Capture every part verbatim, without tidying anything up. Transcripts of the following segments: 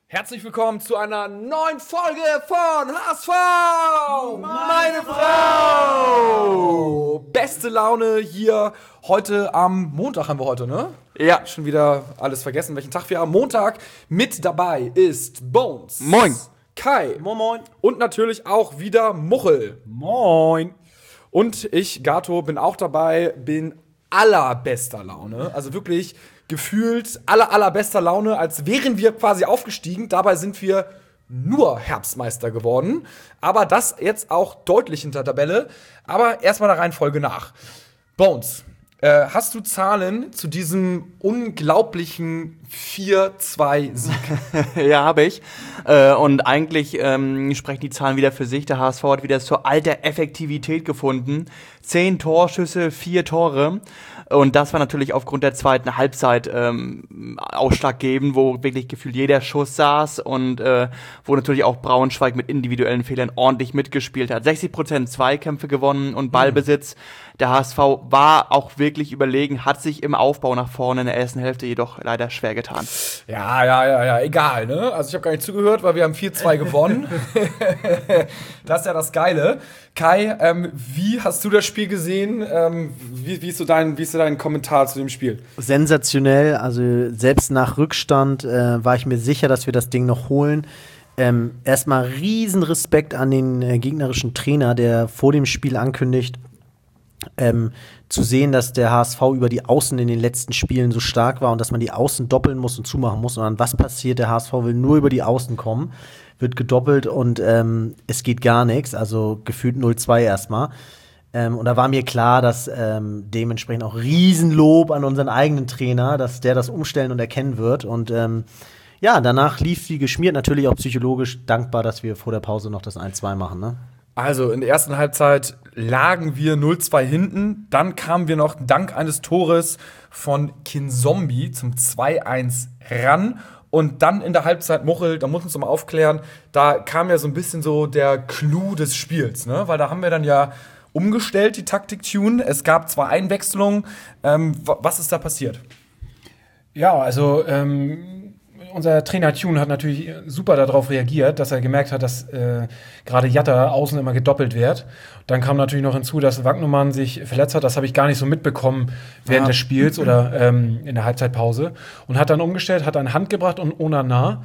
Herzlich willkommen zu einer neuen Folge von H S V! Meine Frau! Beste Laune hier heute am Montag haben wir heute, ne? Ja. Schon wieder alles vergessen, welchen Tag wir haben. Montag mit dabei ist Bones. Moin. Kai. Moin, moin. Und natürlich auch wieder Muchel. Moin. Und ich, Gato, bin auch dabei, bin allerbester Laune. Also wirklich gefühlt aller, allerbester Laune, als wären wir quasi aufgestiegen. Dabei sind wir nur Herbstmeister geworden. Aber das jetzt auch deutlich hinter Tabelle. Aber erstmal der Reihenfolge nach. Bones, äh, hast du Zahlen zu diesem unglaublichen vier zwei Sieg? Ja, habe ich. Äh, und eigentlich ähm, sprechen die Zahlen wieder für sich. Der H S V hat wieder zur alter Effektivität gefunden. Zehn Torschüsse, vier Tore. Und das war natürlich aufgrund der zweiten Halbzeit ähm, ausschlaggebend, wo wirklich gefühlt jeder Schuss saß und äh, wo natürlich auch Braunschweig mit individuellen Fehlern ordentlich mitgespielt hat. sechzig Prozent Zweikämpfe gewonnen und Ballbesitz. Der H S V war auch wirklich überlegen, hat sich im Aufbau nach vorne in der ersten Hälfte jedoch leider schwer getan. Ja, ja, ja, ja, egal, ne? Also ich habe gar nicht zugehört, weil wir haben vier zwei gewonnen. Das ist ja das Geile. Kai, ähm, wie hast du das Spiel gesehen? Ähm, wie, wie, ist so dein, wie ist so dein Kommentar zu dem Spiel? Sensationell, also selbst nach Rückstand äh, war ich mir sicher, dass wir das Ding noch holen. Ähm, erstmal riesen Respekt an den äh, gegnerischen Trainer, der vor dem Spiel ankündigt, ähm, zu sehen, dass der H S V über die Außen in den letzten Spielen so stark war und dass man die Außen doppeln muss und zumachen muss. Und dann was passiert? Der H S V will nur über die Außen kommen, wird gedoppelt und ähm, es geht gar nichts. Also gefühlt null zwei erstmal. Ähm, und da war mir klar, dass ähm, dementsprechend auch Riesenlob an unseren eigenen Trainer, dass der das umstellen und erkennen wird. Und ähm, ja, danach lief wie geschmiert. Natürlich auch psychologisch dankbar, dass wir vor der Pause noch das eins zwei machen, ne? Also in der ersten Halbzeit lagen wir null zwei hinten. Dann kamen wir noch dank eines Tores von Kinzombie zum zwei eins ran. Und dann in der Halbzeit, Muchel, da muss man uns mal aufklären, da kam ja so ein bisschen so der Clou des Spiels, ne? Weil da haben wir dann ja umgestellt, die Taktik-Tune. Es gab zwei Einwechslungen. Ähm, was ist da passiert? Ja, also ähm, unser Trainer Tune hat natürlich super darauf reagiert, dass er gemerkt hat, dass äh, gerade Jatta außen immer gedoppelt wird. Dann kam natürlich noch hinzu, dass Wagnumann sich verletzt hat. Das habe ich gar nicht so mitbekommen während Ah. des Spiels oder ähm, in der Halbzeitpause. Und hat dann umgestellt, hat eine Hand gebracht und Onana.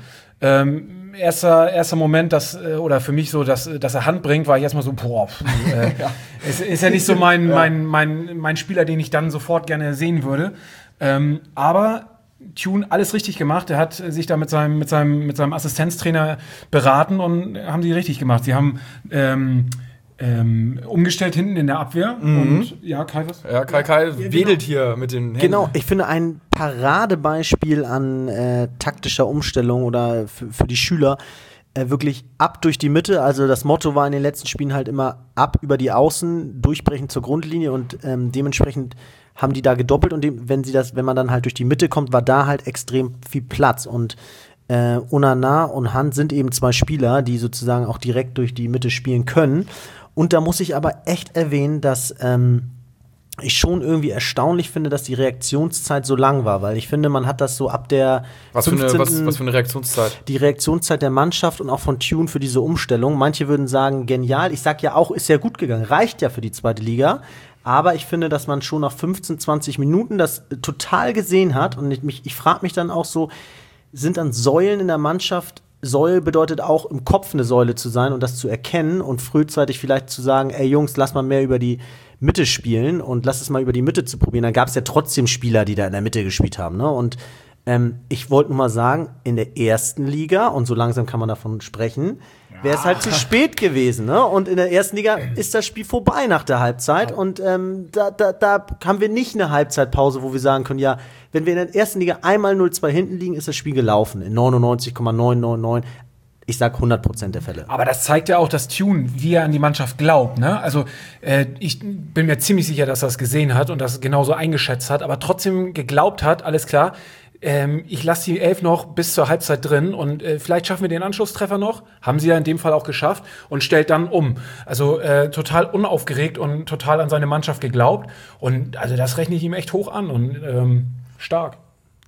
Ähm, erster, erster Moment, dass, äh, oder für mich so, dass, dass er Hand bringt, war ich erstmal so, boah, pf, äh, Ja. ist, ist ja nicht so mein, mein, mein, mein Spieler, den ich dann sofort gerne sehen würde. Ähm, aber Tune alles richtig gemacht. Er hat sich da mit seinem, mit seinem, mit seinem Assistenztrainer beraten und haben sie richtig gemacht. Sie haben ähm, ähm, umgestellt hinten in der Abwehr. Mhm. Und ja, Kai, was? Ja, Kai Kai wedelt hier mit den Händen. Genau, ich finde ein Paradebeispiel an äh, taktischer Umstellung oder für, für die Schüler äh, wirklich ab durch die Mitte. Also das Motto war in den letzten Spielen halt immer ab über die Außen, durchbrechen zur Grundlinie und ähm, dementsprechend haben die da gedoppelt und dem, wenn sie das, wenn man dann halt durch die Mitte kommt, war da halt extrem viel Platz und äh, Onana und Hand sind eben zwei Spieler, die sozusagen auch direkt durch die Mitte spielen können. Und da muss ich aber echt erwähnen, dass ähm, ich schon irgendwie erstaunlich finde, dass die Reaktionszeit so lang war, weil ich finde, man hat das so ab der was für, eine, was, fünfzehnten was für eine Reaktionszeit? Die Reaktionszeit der Mannschaft und auch von Tune für diese Umstellung. Manche würden sagen, genial. Ich sag ja auch, ist ja gut gegangen. Reicht ja für die zweite Liga. Aber ich finde, dass man schon nach fünfzehn, zwanzig Minuten das total gesehen hat. Und ich, mich, ich frage mich dann auch so, sind dann Säulen in der Mannschaft? Säule bedeutet auch, im Kopf eine Säule zu sein und das zu erkennen und frühzeitig vielleicht zu sagen, ey Jungs, lass mal mehr über die Mitte spielen und lass es mal über die Mitte zu probieren. Dann gab es ja trotzdem Spieler, die da in der Mitte gespielt haben, ne? Und ähm, ich wollte nur mal sagen, in der ersten Liga, und so langsam kann man davon sprechen, wäre es halt zu spät gewesen, ne? Und in der ersten Liga ist das Spiel vorbei nach der Halbzeit. Und ähm, da, da, da haben wir nicht eine Halbzeitpause, wo wir sagen können, ja, wenn wir in der ersten Liga einmal null zwei hinten liegen, ist das Spiel gelaufen. In neunundneunzig Komma neun neun neun. Ich sag hundert Prozent der Fälle. Aber das zeigt ja auch, dass Tune, wie er an die Mannschaft glaubt, ne? Also äh, ich bin mir ziemlich sicher, dass er es gesehen hat und das genauso eingeschätzt hat, aber trotzdem geglaubt hat, alles klar, ähm, ich lasse die Elf noch bis zur Halbzeit drin und äh, vielleicht schaffen wir den Anschlusstreffer noch. Haben sie ja in dem Fall auch geschafft und stellt dann um. Also äh, total unaufgeregt und total an seine Mannschaft geglaubt. Und also das rechne ich ihm echt hoch an und ähm, stark.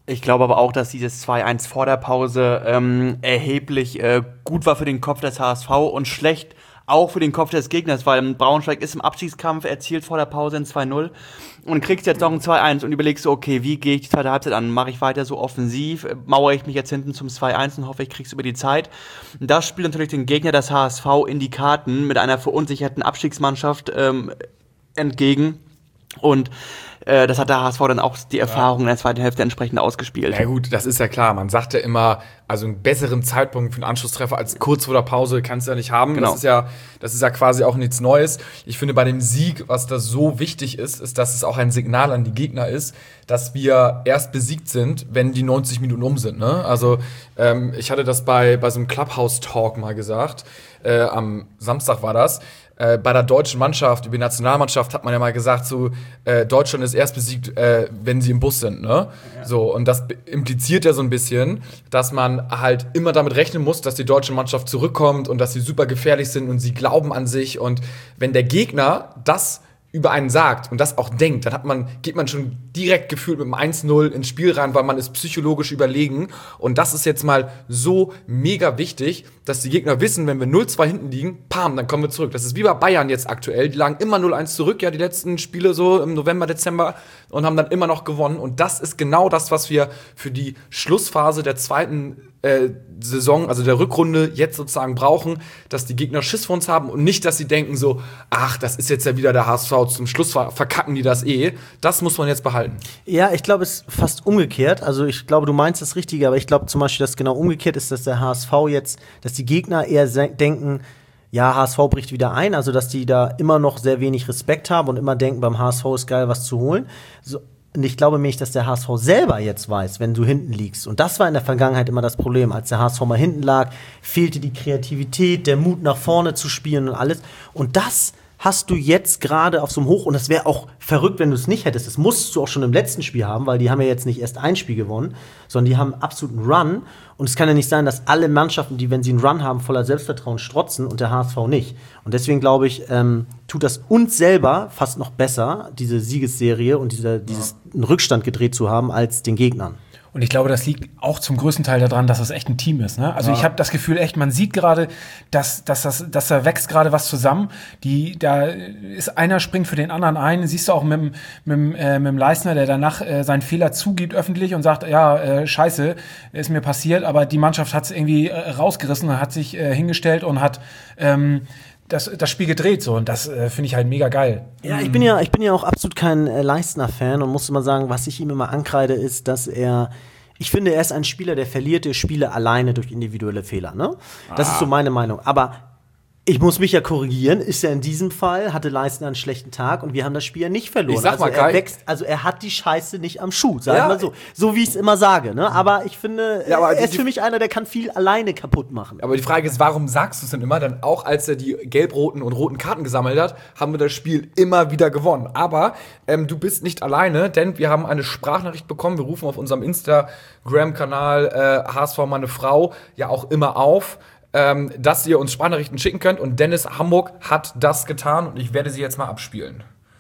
Ich glaube aber auch, dass dieses zwei eins vor der Pause ähm, erheblich äh, gut war für den Kopf des H S V und schlecht auch für den Kopf des Gegners, weil Braunschweig ist im Abstiegskampf, erzielt vor der Pause ein zwei null und kriegst jetzt noch ein zwei eins und überlegst so, okay, wie gehe ich die zweite Halbzeit an? Mache ich weiter so offensiv? Mauere ich mich jetzt hinten zum zwei eins und hoffe, ich krieg's über die Zeit? Und das spielt natürlich den Gegner des H S V in die Karten mit einer verunsicherten Abstiegsmannschaft ähm, entgegen. Und äh, das hat der H S V dann auch die Erfahrung in der zweiten Hälfte entsprechend ausgespielt. Ja gut, das ist ja klar. Man sagt ja immer, also einen besseren Zeitpunkt für einen Anschlusstreffer als kurz vor der Pause kannst du ja nicht haben. Genau. Das ist ja, das ist ja quasi auch nichts Neues. Ich finde, bei dem Sieg, was da so wichtig ist, ist, dass es auch ein Signal an die Gegner ist, dass wir erst besiegt sind, wenn die neunzig Minuten um sind. Ne? Also ähm, ich hatte das bei, bei so einem Clubhouse-Talk mal gesagt. Äh, am Samstag war das. Äh, bei der deutschen Mannschaft, über die Nationalmannschaft hat man ja mal gesagt, so, äh, Deutschland ist erst besiegt, äh, wenn sie im Bus sind, ne? Ja. So, und das impliziert ja so ein bisschen, dass man halt immer damit rechnen muss, dass die deutsche Mannschaft zurückkommt und dass sie super gefährlich sind und sie glauben an sich. Und wenn der Gegner das über einen sagt und das auch denkt, dann hat man, geht man schon direkt gefühlt mit einem eins null ins Spiel rein, weil man ist psychologisch überlegen. Und das ist jetzt mal so mega wichtig, dass die Gegner wissen, wenn wir null zwei hinten liegen, pam, dann kommen wir zurück. Das ist wie bei Bayern jetzt aktuell. Die lagen immer null eins zurück, ja, die letzten Spiele so im November, Dezember und haben dann immer noch gewonnen. Und das ist genau das, was wir für die Schlussphase der zweiten äh, Saison, also der Rückrunde jetzt sozusagen brauchen, dass die Gegner Schiss vor uns haben und nicht, dass sie denken so, ach, das ist jetzt ja wieder der H S V, zum Schluss verkacken die das eh. Das muss man jetzt behalten. Ja, ich glaube, es ist fast umgekehrt. Also ich glaube, du meinst das Richtige, aber ich glaube zum Beispiel, dass genau umgekehrt ist, dass der H S V jetzt, dass die Gegner eher denken, ja, H S V bricht wieder ein, also dass die da immer noch sehr wenig Respekt haben und immer denken, beim H S V ist geil, was zu holen. So. Und ich glaube nämlich, dass der H S V selber jetzt weiß, wenn du hinten liegst. Und das war in der Vergangenheit immer das Problem. Als der H S V mal hinten lag, fehlte die Kreativität, der Mut nach vorne zu spielen und alles. Und das hast du jetzt gerade auf so einem Hoch. Und das wäre auch verrückt, wenn du es nicht hättest. Das musst du auch schon im letzten Spiel haben, weil die haben ja jetzt nicht erst ein Spiel gewonnen, sondern die haben absoluten Run. Und es kann ja nicht sein, dass alle Mannschaften, die, wenn sie einen Run haben, voller Selbstvertrauen strotzen und der H S V nicht. Und deswegen glaube ich, ähm, tut das uns selber fast noch besser, diese Siegesserie und diese, dieses einen Rückstand gedreht zu haben, als den Gegnern. Und ich glaube, das liegt auch zum größten Teil daran, dass es echt ein Team ist. Ne? Also ja. Ich habe das Gefühl, echt, man sieht gerade, dass, dass, das, dass da wächst gerade was zusammen. Die, da ist einer springt für den anderen ein. Siehst du auch mit, dem- mit, dem, äh, mit dem Leistner, der danach äh, seinen Fehler zugibt öffentlich und sagt, ja, äh, scheiße, ist mir passiert. Aber die Mannschaft hat es irgendwie äh, rausgerissen und hat sich äh, hingestellt und hat ähm, das, das Spiel gedreht. So. Und das äh, finde ich halt mega geil. Ja, ich bin ja, ich bin ja auch absolut kein äh, Leistner-Fan und muss immer sagen, was ich ihm immer ankreide, ist, dass er, ich finde, er ist ein Spieler, der verliert die Spiele alleine durch individuelle Fehler. Ne? Das ist so meine Meinung. Aber ich muss mich ja korrigieren, ist ja in diesem Fall, hatte Leistner einen schlechten Tag und wir haben das Spiel ja nicht verloren. Ich sag also mal, er Kai- wächst, also er hat die Scheiße nicht am Schuh, sagen Ja. wir so. So wie ich es immer sage. Ne? Aber ich finde, Ja, aber er die- ist für mich einer, der kann viel alleine kaputt machen. Aber die Frage ist, warum sagst du es denn immer? Dann auch als er die gelb-roten und roten Karten gesammelt hat, haben wir das Spiel immer wieder gewonnen. Aber ähm, du bist nicht alleine, denn wir haben eine Sprachnachricht bekommen. Wir rufen auf unserem Instagram-Kanal äh, H S V meine Frau ja auch immer auf, ähm, dass ihr uns Sprachnachrichten schicken könnt. Und Dennis Hamburg hat das getan und ich werde sie jetzt mal abspielen.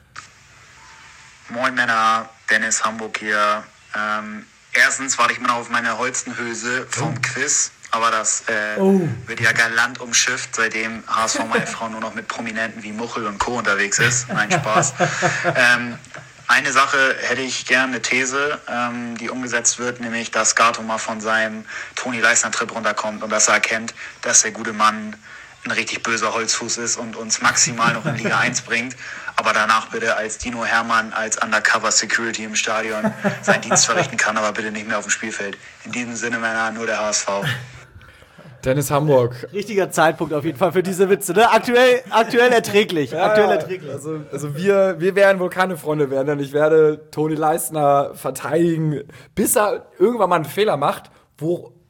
Moin Männer, Dennis Hamburg hier. Ähm, erstens warte ich mal noch auf meine Holstenhülse vom Quiz, aber das äh, wird ja galant umschifft, seitdem H S V meine Frau nur noch mit Prominenten wie Muchel und Co. unterwegs ist. Nein, Spaß. ähm, eine Sache hätte ich gerne, eine These, ähm, die umgesetzt wird, nämlich, dass Gato mal von seinem Toni Leistner-Trip runterkommt und dass er erkennt, dass der gute Mann ein richtig böser Holzfuß ist und uns maximal noch in Liga eins bringt, aber danach bitte als Dino Hermann, als Undercover Security im Stadion seinen Dienst verrichten kann, aber bitte nicht mehr auf dem Spielfeld. In diesem Sinne, Männer, nur der H S V. Dennis Hamburg. Richtiger Zeitpunkt auf jeden Fall für diese Witze. Ne? Aktuell, aktuell erträglich. aktuell erträglich. Also, also wir, wir werden wohl keine Freunde werden, denn ich werde Toni Leistner verteidigen, bis er irgendwann mal einen Fehler macht, wo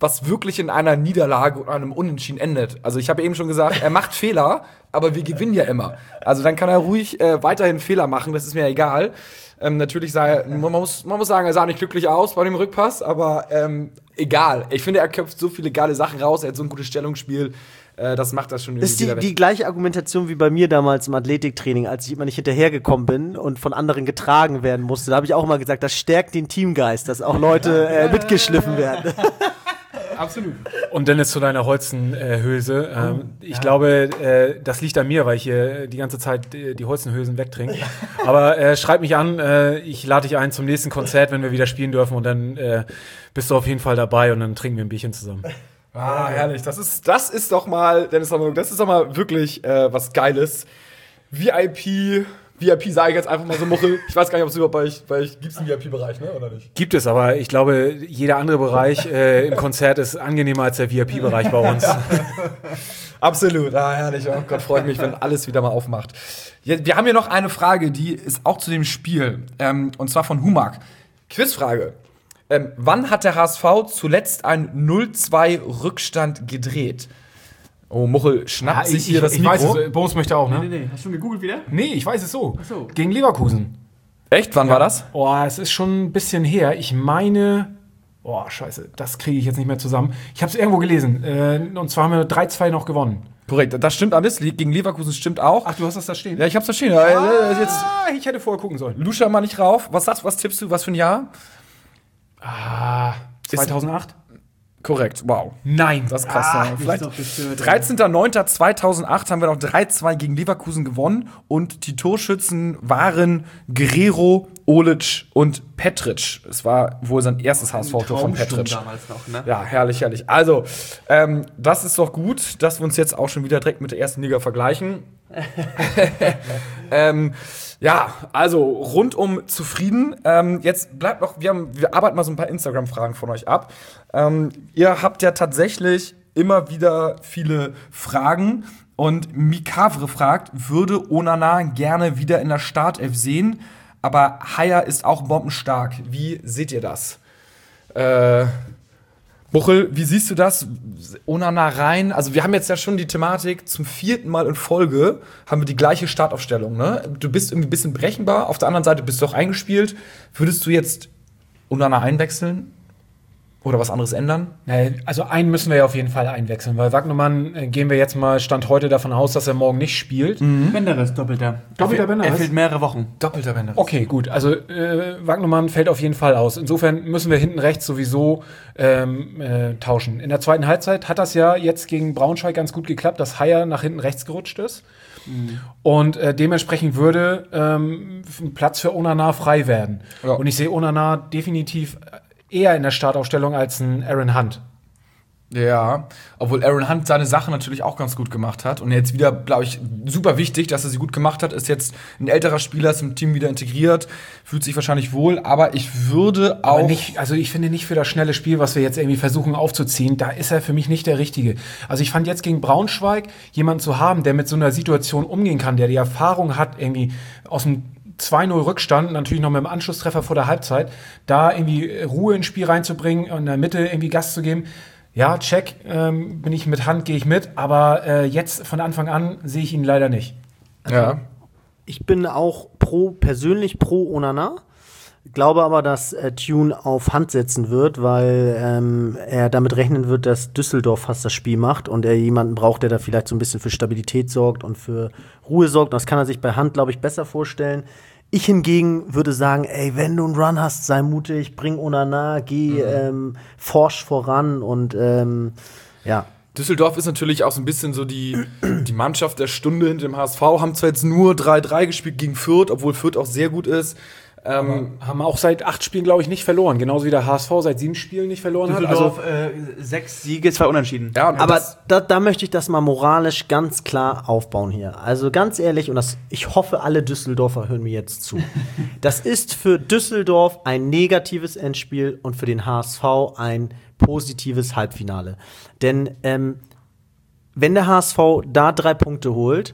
was wirklich in einer Niederlage und einem Unentschieden endet. Also ich habe eben schon gesagt, er macht Fehler, aber wir gewinnen ja immer. Also dann kann er ruhig äh, weiterhin Fehler machen, das ist mir egal. Ähm, natürlich sah er, man muss, man muss sagen, er sah nicht glücklich aus bei dem Rückpass, aber ähm, egal. Ich finde, er köpft so viele geile Sachen raus, er hat so ein gutes Stellungsspiel. Äh, das macht das schon irgendwie Das ist die, wieder weg. die gleiche Argumentation wie bei mir damals im Athletiktraining, als ich immer nicht hinterhergekommen bin und von anderen getragen werden musste. Da habe ich auch immer gesagt, das stärkt den Teamgeist, dass auch Leute äh, mitgeschliffen werden. Absolut. Und Dennis, zu deiner Holzenhülse. Äh, ähm, ich ja. glaube, äh, das liegt an mir, weil ich hier die ganze Zeit die, die Holzenhülsen wegtrinke. Aber äh, schreib mich an, äh, ich lade dich ein zum nächsten Konzert, wenn wir wieder spielen dürfen. Und dann äh, bist du auf jeden Fall dabei und dann trinken wir ein Bierchen zusammen. Ah, herrlich. Das ist, das ist doch mal, Dennis, das ist doch mal wirklich äh, was Geiles. V I P, V I P sage ich jetzt einfach mal so, Muchel. Ich weiß gar nicht, ob es überhaupt bei euch, bei euch gibt es einen V I P-Bereich, ne, oder nicht? Gibt es, aber ich glaube, jeder andere Bereich äh, im Konzert ist angenehmer als der V I P-Bereich bei uns. Absolut, ah, herrlich. Oh Gott, freut mich, wenn alles wieder mal aufmacht. Ja, wir haben hier noch eine Frage, die ist auch zu dem Spiel, ähm, und zwar von Humak. Quizfrage. Ähm, wann hat der H S V zuletzt einen null zwei Rückstand gedreht? Oh, Muchel schnappt ja, sich ich, hier ich, das ich Mikro. weiß es, Boris möchte auch, ne? Nee, nee, nee. Hast du gegoogelt wieder? Nee, ich weiß es so. Ach so. Gegen Leverkusen. Echt? Wann Ja. war das? Oh, es ist schon ein bisschen her. Ich meine, oh, scheiße, das kriege ich jetzt nicht mehr zusammen. Ich habe es irgendwo gelesen. Äh, und zwar haben wir drei zwei noch gewonnen. Korrekt, das stimmt alles. Gegen Leverkusen stimmt auch. Ach, du hast das da stehen? Ja, ich hab's da stehen. Ah, jetzt Ah, ich hätte vorher gucken sollen. Luscha mal nicht rauf. Was sagst, was tippst du? Was für ein Jahr? Ah, zweitausendacht? Korrekt, wow. Nein. Das ist krass. Ah, ja. Vielleicht dreizehnter neunter zweitausendacht haben wir noch drei zwei gegen Leverkusen gewonnen. Und die Torschützen waren Guerrero, Olic und Petric. Es war wohl sein erstes H S V-Tor von Petric. Damals noch, ne? Ja, herrlich, herrlich. Also, ähm, das ist doch gut, dass wir uns jetzt auch schon wieder direkt mit der ersten Liga vergleichen. ähm, ja, also rundum zufrieden. Ähm, jetzt bleibt noch, wir, haben, wir arbeiten mal so ein paar Instagram-Fragen von euch ab. Ähm, ihr habt ja tatsächlich immer wieder viele Fragen. Und Mikavre fragt, würde Onana gerne wieder in der Startelf sehen, aber Haier ist auch bombenstark. Wie seht ihr das? Äh, Buchel, wie siehst du das? Onana rein? Also wir haben jetzt ja schon die Thematik, zum vierten Mal in Folge haben wir die gleiche Startaufstellung. Ne? Du bist irgendwie ein bisschen berechenbar, auf der anderen Seite bist du auch eingespielt. Würdest du jetzt Onana einwechseln? Oder was anderes ändern? Also einen müssen wir ja auf jeden Fall einwechseln, weil Wagnumann, äh, gehen wir jetzt mal Stand heute davon aus, dass er morgen nicht spielt. Mhm. Benderes, doppelter. Doppelter Benderes? Er fehlt mehrere Wochen. Doppelter Benderes. Okay, gut. Also äh, Wagnumann fällt auf jeden Fall aus. Insofern müssen wir hinten rechts sowieso ähm, äh, tauschen. In der zweiten Halbzeit hat das ja jetzt gegen Braunschweig ganz gut geklappt, dass Haier nach hinten rechts gerutscht ist. Mhm. Und äh, dementsprechend würde ähm, ein Platz für Onana frei werden. Ja. Und ich sehe Onana definitiv eher in der Startaufstellung als ein Aaron Hunt. Ja, obwohl Aaron Hunt seine Sache natürlich auch ganz gut gemacht hat. Und jetzt wieder, glaube ich, super wichtig, dass er sie gut gemacht hat. Ist jetzt ein älterer Spieler, ist im Team wieder integriert, fühlt sich wahrscheinlich wohl. Aber ich würde auch. Aber nicht, also ich finde nicht für das schnelle Spiel, was wir jetzt irgendwie versuchen aufzuziehen, da ist er für mich nicht der Richtige. Also ich fand jetzt gegen Braunschweig jemanden zu haben, der mit so einer Situation umgehen kann, der die Erfahrung hat, irgendwie aus dem zwei null Rückstand, natürlich noch mit dem Anschlusstreffer vor der Halbzeit, da irgendwie Ruhe ins Spiel reinzubringen und in der Mitte irgendwie Gas zu geben. Ja, check, ähm, bin ich mit Hand, gehe ich mit, aber äh, jetzt von Anfang an sehe ich ihn leider nicht. Also, ja. Ich bin auch pro, persönlich pro Onana. Glaube aber, dass äh, Tune auf Hand setzen wird, weil ähm, er damit rechnen wird, dass Düsseldorf fast das Spiel macht und er jemanden braucht, der da vielleicht so ein bisschen für Stabilität sorgt und für Ruhe sorgt. Das kann er sich bei Hand, glaube ich, besser vorstellen. Ich hingegen würde sagen, ey, wenn du einen Run hast, sei mutig, bring Onana, geh mhm. ähm, forsch voran und ähm, ja. Düsseldorf ist natürlich auch so ein bisschen so die, die Mannschaft der Stunde hinter dem H S V. Haben zwar jetzt nur drei drei gespielt gegen Fürth, obwohl Fürth auch sehr gut ist. Ähm, haben auch seit acht Spielen, glaube ich, nicht verloren. Genauso wie der H S V seit sieben Spielen nicht verloren hat. Also äh, sechs Siege, zwei Unentschieden. Ja, aber da, da möchte ich das mal moralisch ganz klar aufbauen hier. Also ganz ehrlich, und das, ich hoffe, alle Düsseldorfer hören mir jetzt zu. Das ist für Düsseldorf ein negatives Endspiel und für den H S V ein positives Halbfinale. Denn ähm, wenn der H S V da drei Punkte holt,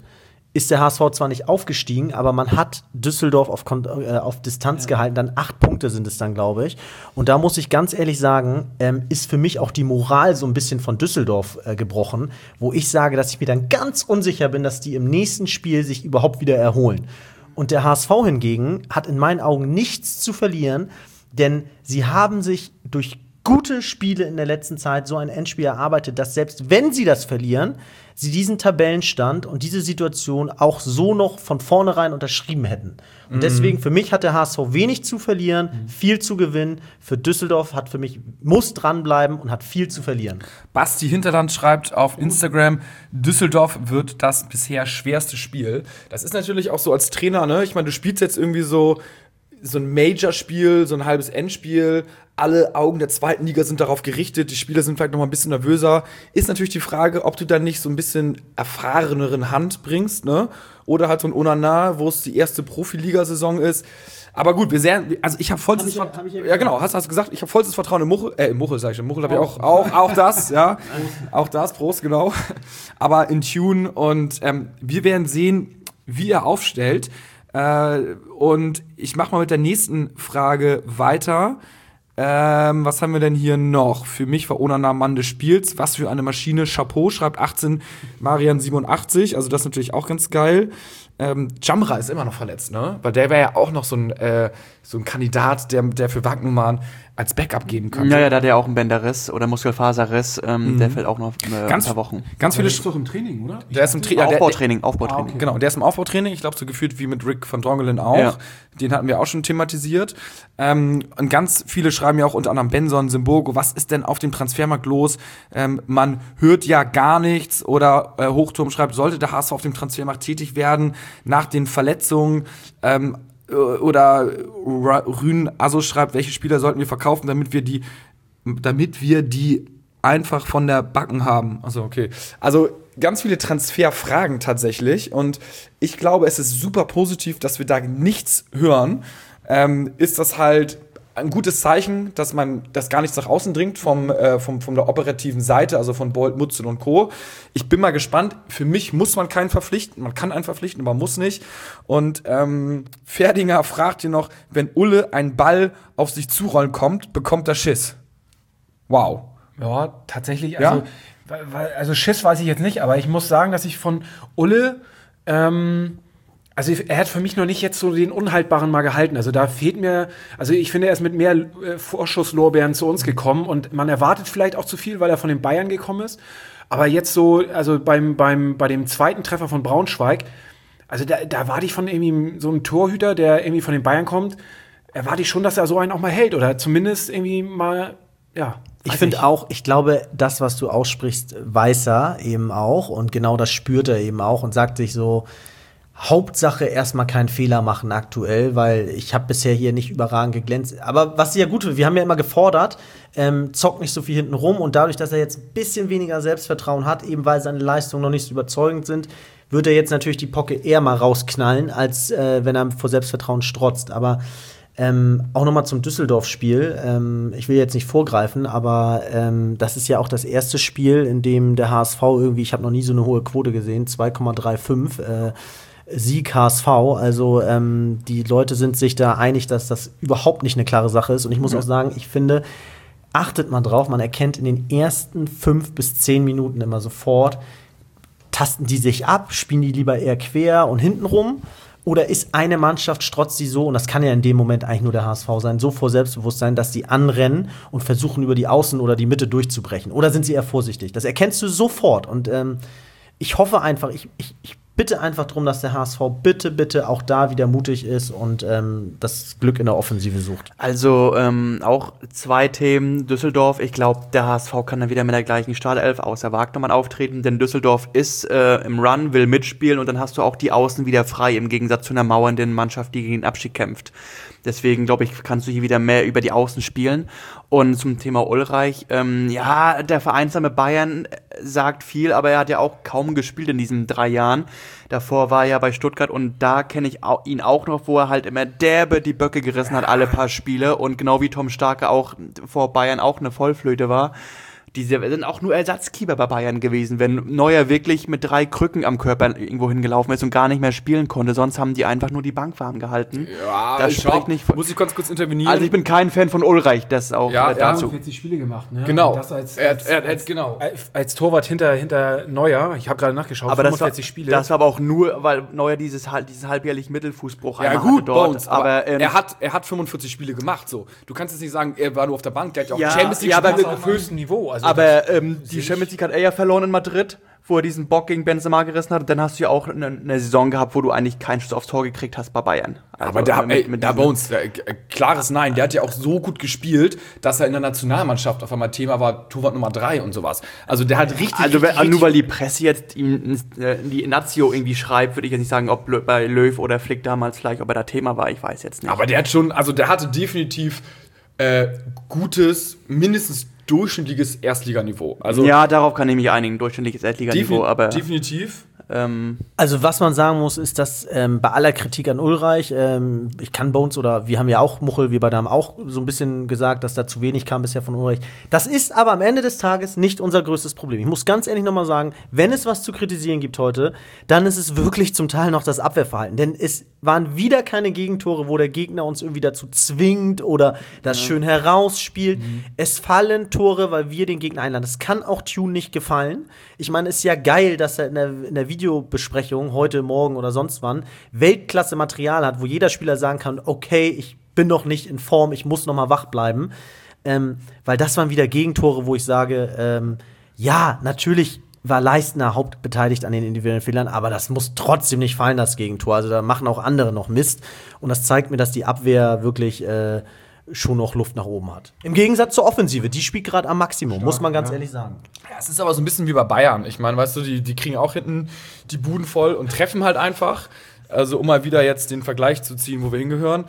ist der H S V zwar nicht aufgestiegen, aber man hat Düsseldorf auf, Kon äh, auf Distanz ja. gehalten. Dann acht Punkte sind es dann, glaube ich. Und da muss ich ganz ehrlich sagen, ähm, ist für mich auch die Moral so ein bisschen von Düsseldorf äh, gebrochen, wo ich sage, dass ich mir dann ganz unsicher bin, dass die im nächsten Spiel sich überhaupt wieder erholen. Und der H S V hingegen hat in meinen Augen nichts zu verlieren, denn sie haben sich durch gute Spiele in der letzten Zeit so ein Endspiel erarbeitet, dass selbst wenn sie das verlieren, sie diesen Tabellenstand und diese Situation auch so noch von vornherein unterschrieben hätten. Und mhm. deswegen, für mich hat der H S V wenig zu verlieren, mhm. viel zu gewinnen. Für Düsseldorf hat für mich, muss dranbleiben und hat viel zu verlieren. Basti Hinterland schreibt auf Instagram, Düsseldorf wird das bisher schwerste Spiel. Das ist natürlich auch so als Trainer, ne? Ich meine, du spielst jetzt irgendwie so so ein Major-Spiel, so ein halbes Endspiel. Alle Augen der zweiten Liga sind darauf gerichtet. Die Spieler sind vielleicht noch mal ein bisschen nervöser. Ist natürlich die Frage, ob du dann nicht so ein bisschen erfahreneren Hand bringst, ne? Oder halt so ein Onana, wo es die erste Profiligasaison ist. Aber gut, wir sehen, also ich habe vollstes Hab ich, hab ich ja, ja genau, hast du gesagt, ich habe vollstes Vertrauen in Muchel, äh, in Muchel sag ich schon, Muchel habe ich auch, auch, auch das, ja, auch das, Prost, genau. Aber in Tune und ähm, wir werden sehen, wie er aufstellt. Äh, und ich mache mal mit der nächsten Frage weiter. Ähm, was haben wir denn hier noch? Für mich war Onana Mann des Spiels. Was für eine Maschine. Chapeau, schreibt achtzehn Marian siebenundachtzig. Also das ist natürlich auch ganz geil. Ähm, Jamra ist immer noch verletzt, ne? Weil der wäre ja auch noch so ein, äh, so ein Kandidat, der, der für Wagnumann als Backup geben könnte. Ja, ja, da hat er auch einen Bänderriss oder Muskelfaserriss. Ähm, mhm. Der fällt auch noch äh, ganz, ein paar Wochen. Ganz viele der ist doch im Training, oder? Der ist im Tra- ja, der, Aufbautraining. Aufbautraining. Ah, okay. Genau, der ist im Aufbautraining. Ich glaube, so gefühlt wie mit Rick van Drongelen auch. Ja. Den hatten wir auch schon thematisiert. Ähm, und ganz viele schreiben ja auch unter anderem Benson, Simburgo, was ist denn auf dem Transfermarkt los? Ähm, man hört ja gar nichts. Oder äh, Hochturm schreibt, sollte der H S V auf dem Transfermarkt tätig werden nach den Verletzungen? Ähm, oder Rün Asso schreibt, welche Spieler sollten wir verkaufen, damit wir die, damit wir die einfach von der Backen haben. Also okay. Also ganz viele Transferfragen tatsächlich. Und ich glaube, es ist super positiv, dass wir da nichts hören. Ähm, ist das halt ein gutes Zeichen, dass man das gar nichts nach außen dringt vom, äh, vom, von der operativen Seite, also von Bolt, Mutzel und Co. Ich bin mal gespannt. Für mich muss man keinen verpflichten. Man kann einen verpflichten, aber muss nicht. Und ähm, Ferdinger fragt hier noch, wenn Ulle ein Ball auf sich zurollen kommt, bekommt er Schiss. Wow. Ja, tatsächlich. Also, ja? also Schiss weiß ich jetzt nicht, aber ich muss sagen, dass ich von Ulle ähm Also er hat für mich noch nicht jetzt so den Unhaltbaren mal gehalten. Also da fehlt mir, also ich finde, er ist mit mehr äh, Vorschusslorbeeren zu uns gekommen und man erwartet vielleicht auch zu viel, weil er von den Bayern gekommen ist. Aber jetzt so, also beim, beim, bei dem zweiten Treffer von Braunschweig, also da, da warte ich von irgendwie so einem Torhüter, der irgendwie von den Bayern kommt, erwarte ich schon, dass er so einen auch mal hält oder zumindest irgendwie mal, ja. Ich finde auch, ich glaube, das, was du aussprichst, weiß er eben auch und genau das spürt er eben auch und sagt sich so, Hauptsache erstmal keinen Fehler machen aktuell, weil ich habe bisher hier nicht überragend geglänzt. Aber was ja gut wird, wir haben ja immer gefordert, ähm, zockt nicht so viel hinten rum und dadurch, dass er jetzt ein bisschen weniger Selbstvertrauen hat, eben weil seine Leistungen noch nicht so überzeugend sind, wird er jetzt natürlich die Pocke eher mal rausknallen, als äh, wenn er vor Selbstvertrauen strotzt. Aber ähm, auch noch mal zum Düsseldorf-Spiel. Ähm, ich will jetzt nicht vorgreifen, aber ähm, das ist ja auch das erste Spiel, in dem der H S V irgendwie, ich habe noch nie so eine hohe Quote gesehen, zwei Komma fünfunddreißig äh, Sieg H S V, also ähm, die Leute sind sich da einig, dass das überhaupt nicht eine klare Sache ist. Und ich muss ja. auch sagen, ich finde, achtet mal drauf, man erkennt in den ersten fünf bis zehn Minuten immer sofort, tasten die sich ab, spielen die lieber eher quer und hinten rum? Oder ist eine Mannschaft, strotzt die so, und das kann ja in dem Moment eigentlich nur der H S V sein, so vor Selbstbewusstsein, dass die anrennen und versuchen, über die Außen oder die Mitte durchzubrechen? Oder sind sie eher vorsichtig? Das erkennst du sofort. Und ähm, ich hoffe einfach, ich, ich, ich bitte einfach darum, dass der H S V bitte, bitte auch da wieder mutig ist und ähm, das Glück in der Offensive sucht. Also ähm, auch zwei Themen. Düsseldorf, ich glaube, der H S V kann dann wieder mit der gleichen Startelf außer Wagnermann auftreten, denn Düsseldorf ist äh, im Run, will mitspielen und dann hast du auch die Außen wieder frei, im Gegensatz zu einer mauernden Mannschaft, die gegen den Abstieg kämpft. Deswegen, glaube ich, kannst du hier wieder mehr über die Außen spielen. Und zum Thema Ulreich, ähm, ja, der vereinsame Bayern sagt viel, aber er hat ja auch kaum gespielt in diesen drei Jahren. Davor war er ja bei Stuttgart und da kenne ich auch, ihn auch noch, wo er halt immer derbe die Böcke gerissen hat, alle paar Spiele. Und genau wie Tom Starke auch vor Bayern auch eine Vollflöte war. Die sind auch nur Ersatzkeeper bei Bayern gewesen, wenn Neuer wirklich mit drei Krücken am Körper irgendwo hingelaufen ist und gar nicht mehr spielen konnte. Sonst haben die einfach nur die Bank warm gehalten. Ja, das ich spricht nicht von, muss ich ganz kurz intervenieren. Also ich bin kein Fan von Ulreich, das auch Ja, äh, dazu. fünfundvierzig Spiele gemacht, ne? Genau. Und Das als, Er- als, er- er- als, genau. als, als Torwart hinter, hinter Neuer, ich habe gerade nachgeschaut, Aber das war, fünfundvierzig Spiele. das war aber auch nur, weil Neuer dieses, hal- dieses halbjährlichen Mittelfußbruch Ja einmal gut, hatte dort. Bones, aber, ähm, er, hat, er hat fünfundvierzig Spiele gemacht. So. Du kannst jetzt nicht sagen, er war nur auf der Bank, der hat ja auch Ja, Champions League ja, aber Spiele auf höchstem Niveau. Also Aber ähm, die Champions League hat er ja verloren in Madrid, wo er diesen Bock gegen Benzema gerissen hat. Und dann hast du ja auch eine, eine Saison gehabt, wo du eigentlich keinen Schuss aufs Tor gekriegt hast bei Bayern. Also, Aber der, mit- ey, mit der diesen- Bones, der, äh, klares Nein. Der hat ja auch so gut gespielt, dass er in der Nationalmannschaft auf einmal Thema war, Torwart Nummer drei und sowas. Also der hat richtig, Also wenn, richtig, nur weil die Presse jetzt ihm äh, die Nazio irgendwie schreibt, würde ich jetzt nicht sagen, ob Lö- bei Löw oder Flick damals vielleicht, ob er da Thema war, ich weiß jetzt nicht. Aber der hat schon, also der hatte definitiv äh, gutes, mindestens durchschnittliches Erstliganiveau. Also ja, darauf kann ich mich einigen, durchschnittliches Erstliganiveau, defini- aber definitiv. ähm, Also was man sagen muss, ist, dass ähm, bei aller Kritik an Ulreich, ähm, ich kann Bones oder wir haben ja auch, Muchel, wir beide haben auch so ein bisschen gesagt, dass da zu wenig kam bisher von Ulreich. Das ist aber am Ende des Tages nicht unser größtes Problem. Ich muss ganz ehrlich nochmal sagen, wenn es was zu kritisieren gibt heute, dann ist es wirklich zum Teil noch das Abwehrverhalten. Denn es waren wieder keine Gegentore, wo der Gegner uns irgendwie dazu zwingt oder das schön herausspielt. Es fallen Tore, weil wir den Gegner einladen. Das kann auch Tune nicht gefallen. Ich meine, es ist ja geil, dass er in der, in der Videobesprechung heute, morgen oder sonst wann Weltklasse-Material hat, wo jeder Spieler sagen kann, okay, ich bin noch nicht in Form, ich muss noch mal wach bleiben. Ähm, weil das waren wieder Gegentore, wo ich sage, ähm, ja, natürlich war Leistner hauptbeteiligt an den individuellen Fehlern, aber das muss trotzdem nicht fallen, das Gegentor. Also da machen auch andere noch Mist. Und das zeigt mir, dass die Abwehr wirklich äh, schon noch Luft nach oben hat. Im Gegensatz zur Offensive, die spielt gerade am Maximum, muss man ganz ehrlich sagen. Ja, es ist aber so ein bisschen wie bei Bayern. Ich meine, weißt du, die, die kriegen auch hinten die Buden voll und treffen halt einfach. Also um mal wieder jetzt den Vergleich zu ziehen, wo wir hingehören.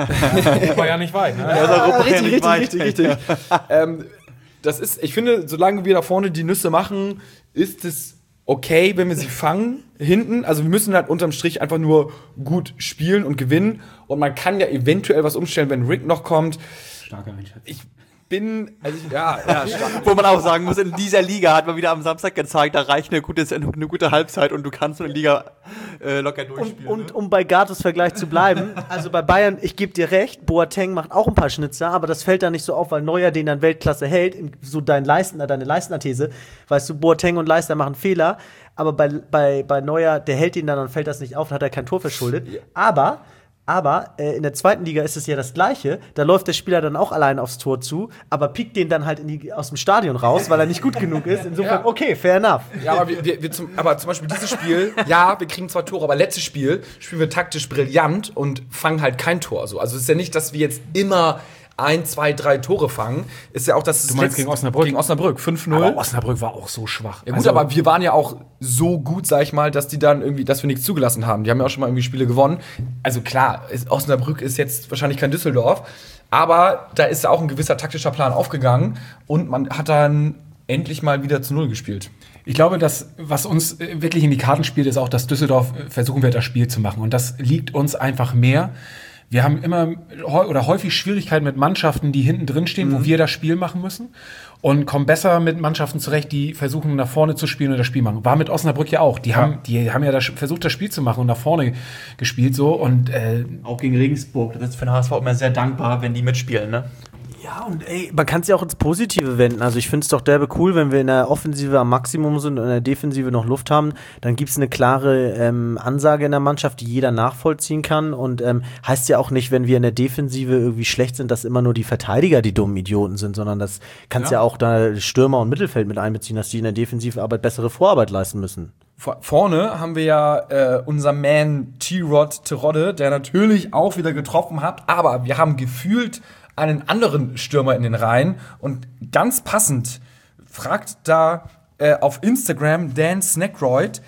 war ja nicht weit. Ne? richtig, richtig, richtig, richtig. ähm, das ist, ich finde, solange wir da vorne die Nüsse machen, ist es okay, wenn wir sie fangen hinten. Also wir müssen halt unterm Strich einfach nur gut spielen und gewinnen. Und man kann ja eventuell was umstellen, wenn Rick noch kommt. Starke Einschätzung. Ich bin, also ich, ja, ja, stark. wo man auch sagen muss, in dieser Liga hat man wieder am Samstag gezeigt, da reicht eine gute, eine gute Halbzeit und du kannst so eine Liga äh, locker Und, durchspielen. und um bei Gatos Vergleich zu bleiben, also bei Bayern, ich gebe dir recht, Boateng macht auch ein paar Schnitzer, aber das fällt da nicht so auf, weil Neuer den dann Weltklasse hält, so dein Leistner, deine Leistner-These, weißt du, Boateng und Leistner machen Fehler, aber bei, bei, bei Neuer, der hält ihn dann, dann fällt das nicht auf, dann hat er kein Tor verschuldet. Aber Aber äh, in der zweiten Liga ist es ja das Gleiche. Da läuft der Spieler dann auch allein aufs Tor zu, aber piekt den dann halt in die, aus dem Stadion raus, weil er nicht gut genug ist. Insofern, Ja. okay, fair enough. Ja, aber, wir, wir, wir zum, aber zum Beispiel dieses Spiel, ja, wir kriegen zwar Tore, aber letztes Spiel spielen wir taktisch brillant und fangen halt kein Tor. So. Also es ist ja nicht, dass wir jetzt immer ein, zwei, drei Tore fangen. Ist ja auch das. Du meinst gegen Osnabrück? Gegen Osnabrück, fünf null. Aber Osnabrück war auch so schwach. Ja gut, Also, aber wir waren ja auch so gut, sag ich mal, dass die dann irgendwie, dass wir nichts zugelassen haben. Die haben ja auch schon mal irgendwie Spiele gewonnen. Also klar, ist, Osnabrück ist jetzt wahrscheinlich kein Düsseldorf, aber da ist ja auch ein gewisser taktischer Plan aufgegangen und man hat dann endlich mal wieder zu Null gespielt. Ich glaube, dass was uns äh, wirklich in die Karten spielt, ist auch, dass Düsseldorf äh, versuchen wird, das Spiel zu machen. Und das liegt uns einfach mehr. Wir haben immer häu- oder häufig Schwierigkeiten mit Mannschaften, die hinten drin stehen, Mhm. wo wir das Spiel machen müssen. Und kommen besser mit Mannschaften zurecht, die versuchen, nach vorne zu spielen und das Spiel machen. War mit Osnabrück ja auch. Die, Ja. haben, die haben ja das, versucht, das Spiel zu machen und nach vorne gespielt. So. Und äh, Auch gegen Regensburg. Das ist für den H S V immer sehr dankbar, wenn die mitspielen, ne? Ja, und ey, man kann es ja auch ins Positive wenden. Also ich finde es doch derbe cool, wenn wir in der Offensive am Maximum sind und in der Defensive noch Luft haben, dann gibt es eine klare ähm, Ansage in der Mannschaft, die jeder nachvollziehen kann. Und ähm, heißt ja auch nicht, wenn wir in der Defensive irgendwie schlecht sind, dass immer nur die Verteidiger die dummen Idioten sind, sondern das kannst ja, ja auch da Stürmer und Mittelfeld mit einbeziehen, dass die in der Defensivarbeit bessere Vorarbeit leisten müssen. Vor- Vorne haben wir ja äh, unser Man T-Rod Terodde, der natürlich auch wieder getroffen hat, aber wir haben gefühlt einen anderen Stürmer in den Reihen und ganz passend fragt da äh, auf Instagram Dan Snackroyd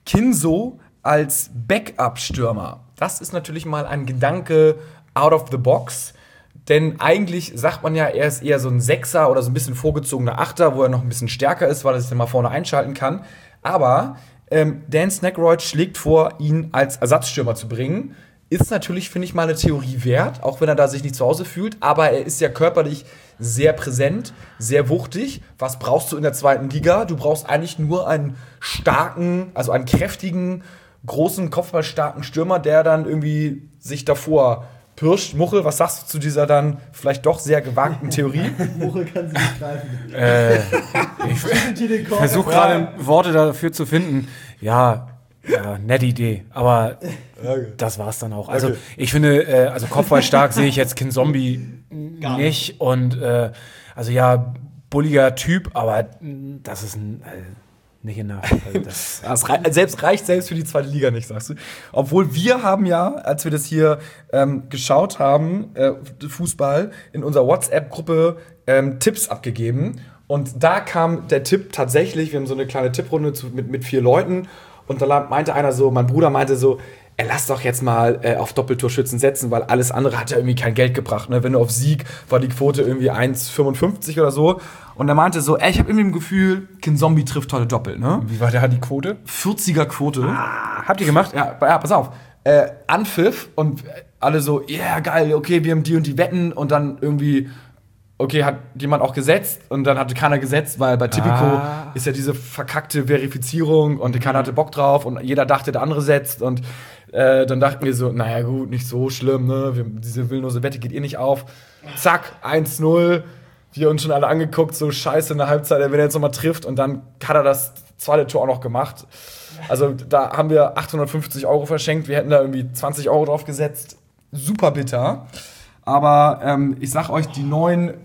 Kinso als Backup-Stürmer. Das ist natürlich mal ein Gedanke out of the box, denn eigentlich sagt man ja, er ist eher so ein Sechser oder so ein bisschen vorgezogener Achter, wo er noch ein bisschen stärker ist, weil er sich dann mal vorne einschalten kann. Aber ähm, Dan Snackroyd schlägt vor, ihn als Ersatzstürmer zu bringen. ist natürlich, finde ich, mal eine Theorie wert, auch wenn er da sich nicht zu Hause fühlt. Aber er ist ja körperlich sehr präsent, sehr wuchtig. Was brauchst du in der zweiten Liga? Du brauchst eigentlich nur einen starken, also einen kräftigen, großen, kopfballstarken Stürmer, der dann irgendwie sich davor pirscht. Muchel, was sagst du zu dieser dann vielleicht doch sehr gewagten Theorie? Muchel kann sie nicht greifen. Äh, ich versuche gerade Worte dafür zu finden. Ja, ja, nette Idee, aber das war's dann auch. Also Okay. ich finde, äh, also kopfballstark sehe ich jetzt Kin Zombie nicht und äh, also ja, bulliger Typ, aber mh, das ist ein, äh, nicht enough. Also das, Ja, es rei selbst reicht selbst für die zweite Liga nicht, sagst du. Obwohl wir haben ja, als wir das hier ähm, geschaut haben, äh, Fußball, in unserer WhatsApp-Gruppe ähm, Tipps abgegeben. Und da kam der Tipp tatsächlich, wir haben so eine kleine Tipprunde zu, mit, mit vier Leuten. Und da meinte einer so, mein Bruder meinte so, ey, lass doch jetzt mal äh, auf Doppeltorschützen setzen, weil alles andere hat ja irgendwie kein Geld gebracht. Ne? Wenn du auf Sieg, war die Quote irgendwie eins Komma fünfundfünfzig oder so. Und er meinte so, ey, ich habe irgendwie ein Gefühl, Kin Zombie trifft heute doppelt. Ne? wie war da die Quote? vierziger Quote. Habt ihr gemacht? Ja, ja, pass auf. Äh, Anpfiff und alle so, ja, yeah, geil, okay, wir haben die und die Wetten und dann irgendwie, okay, hat jemand auch gesetzt und dann hatte keiner gesetzt, weil bei Tipico Ah. ist ja diese verkackte Verifizierung und keiner hatte Bock drauf und jeder dachte, der andere setzt und äh, dann dachten wir so, naja gut, nicht so schlimm, ne, wir, diese willenlose Wette geht eh nicht auf. Zack, eins null, wir uns schon alle angeguckt, so scheiße in der Halbzeit, wenn er jetzt nochmal trifft und dann hat er das zweite Tor auch noch gemacht. Also da haben wir achthundertfünfzig Euro verschenkt, wir hätten da irgendwie zwanzig Euro drauf gesetzt. Super bitter. Aber ähm, ich sag euch, die neuen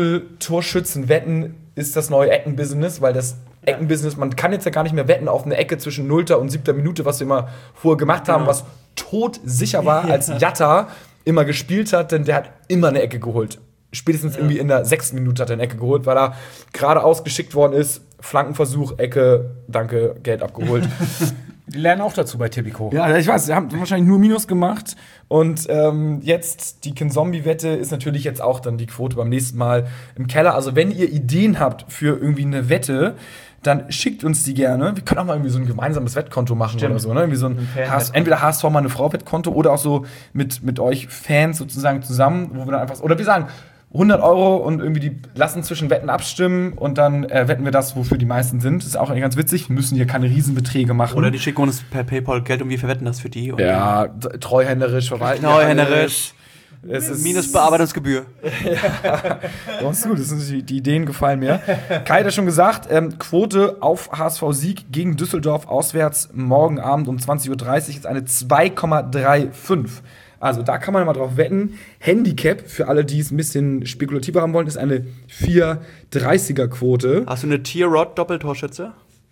Doppel-Torschützen-Wetten ist das neue Eckenbusiness, weil das Eckenbusiness, man kann jetzt ja gar nicht mehr wetten auf eine Ecke zwischen nullter und siebter Minute, was wir immer vorher gemacht haben, was todsicher war, als Jatta immer gespielt hat, denn der hat immer eine Ecke geholt. Spätestens irgendwie in der sechsten Minute hat er eine Ecke geholt, weil er geradeaus geschickt worden ist. Flankenversuch, Ecke, danke, Geld abgeholt. Die lernen auch dazu bei Tipico. Ja, ich weiß, sie haben wahrscheinlich nur Minus gemacht. Und ähm, jetzt die Kin-Zombie-Wette ist natürlich jetzt auch dann die Quote beim nächsten Mal im Keller. Also wenn ihr Ideen habt für irgendwie eine Wette, dann schickt uns die gerne. Wir können auch mal irgendwie so ein gemeinsames Wettkonto machen oder so. Ne? Irgendwie so ein H S, entweder H S V mal eine Frau-Wettkonto oder auch so mit, mit euch Fans sozusagen zusammen, wo wir dann einfach, oder wir sagen, hundert Euro und irgendwie die lassen zwischen Wetten abstimmen und dann äh, wetten wir das, wofür die meisten sind. Das ist auch eigentlich ganz witzig. Wir müssen hier keine Riesenbeträge machen. Oder die schicken uns per PayPal Geld und wir verwetten das für die. Und ja, d- treuhänderisch verwalten. Treuhänderisch. Es ist Minus Bearbeitungsgebühr. ganz gut, das sind die, die Ideen gefallen mir. Kai hat ja schon gesagt, ähm, Quote auf H S V-Sieg gegen Düsseldorf auswärts morgen Abend um zwanzig Uhr dreißig ist eine zwei Komma fünfunddreißig. Also da kann man mal drauf wetten. Handicap, für alle, die es ein bisschen spekulativer haben wollen, ist eine vier Komma dreißiger Quote. Hast du eine Tier-Rod-Doppeltorschütze?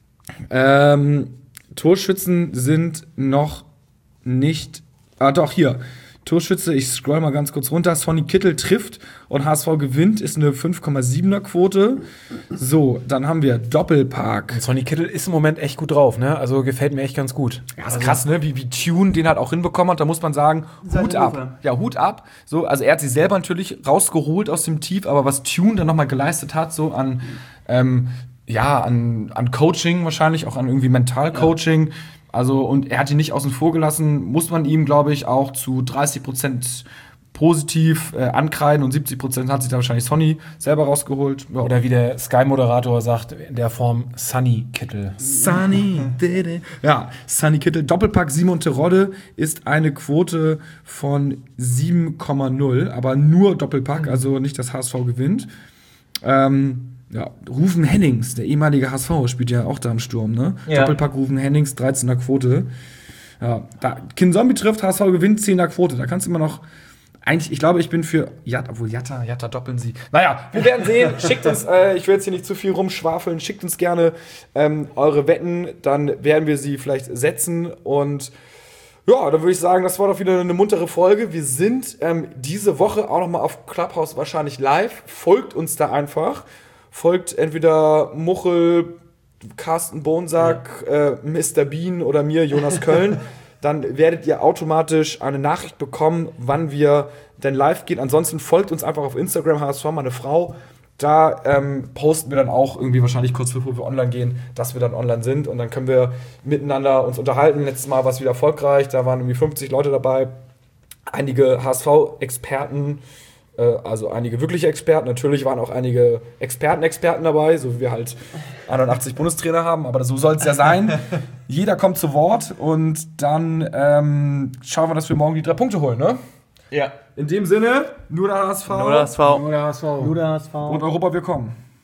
Ähm, Torschützen sind noch nicht. Ah, doch, hier. Torschütze, ich scroll mal ganz kurz runter. Sonny Kittel trifft und H S V gewinnt, ist eine fünf Komma siebener Quote. So, dann haben wir Doppelpark. Sonny Kittel ist im Moment echt gut drauf, ne? Also gefällt mir echt ganz gut. Ja, ist krass, ne? Wie, wie Tune den halt auch hinbekommen hat. Da muss man sagen, Hut ab. Rufe. Ja, Hut ab. So, also er hat sich selber natürlich rausgeholt aus dem Tief, aber was Tune dann nochmal geleistet hat, so an, ähm, ja, an, an Coaching wahrscheinlich, auch an irgendwie Mentalcoaching. Also, und er hat ihn nicht außen vor gelassen, muss man ihm, glaube ich, auch zu dreißig Prozent positiv äh, ankreiden und siebzig Prozent hat sich da wahrscheinlich Sonny selber rausgeholt. Ja. Oder wie der Sky-Moderator sagt, in der Form Sunny Kittel. Sunny, dede. Ja, Sunny Kittel. Doppelpack Simon Terodde ist eine Quote von sieben Komma null, aber nur Doppelpack, also nicht das H S V gewinnt. Ähm, ja, Rufen Hennings, der ehemalige H S V, spielt ja auch da im Sturm, ne? Ja. Doppelpack Rufen Hennings, dreizehner Quote. Ja, da Kin Zombie trifft, H S V gewinnt, zehner Quote. Da kannst du immer noch. Eigentlich, ich glaube, ich bin für Jatta, obwohl Jatta, Jatta doppeln sie. Naja, wir werden sehen. Schickt uns, äh, ich will jetzt hier nicht zu viel rumschwafeln, schickt uns gerne ähm, eure Wetten, dann werden wir sie vielleicht setzen. Und ja, dann würde ich sagen, das war doch wieder eine muntere Folge. Wir sind ähm, diese Woche auch noch mal auf Clubhouse wahrscheinlich live. Folgt uns da einfach. Folgt entweder Muchel, Carsten Bonsack, ja. äh, Mister Bean oder mir, Jonas Köln. Dann werdet ihr automatisch eine Nachricht bekommen, wann wir denn live gehen. Ansonsten folgt uns einfach auf Instagram, H S V, meine Frau. Da ähm, posten wir dann auch irgendwie wahrscheinlich kurz bevor wir online gehen, dass wir dann online sind. Und dann können wir miteinander uns unterhalten. Letztes Mal war es wieder erfolgreich, da waren irgendwie fünfzig Leute dabei. einige H S V-Experten, äh, also einige wirkliche Experten. Natürlich waren auch einige Experten-Experten dabei, so wie wir halt einundachtzig Bundestrainer haben, aber so soll es ja sein. Jeder kommt zu Wort und dann ähm, schauen wir, dass wir morgen die drei Punkte holen, ne? Ja. In dem Sinne, nur der H S V. Nur der H S V. Oder was war? Nur der H S V. Und Europa, wir kommen.